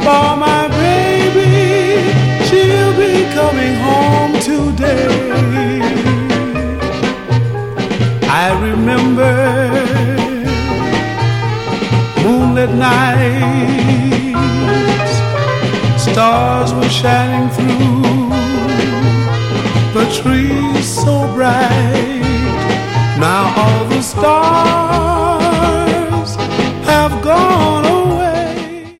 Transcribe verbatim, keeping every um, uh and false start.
for my baby, she'll be coming home today. I remember moonlit nights, stars were shining through, the trees so bright.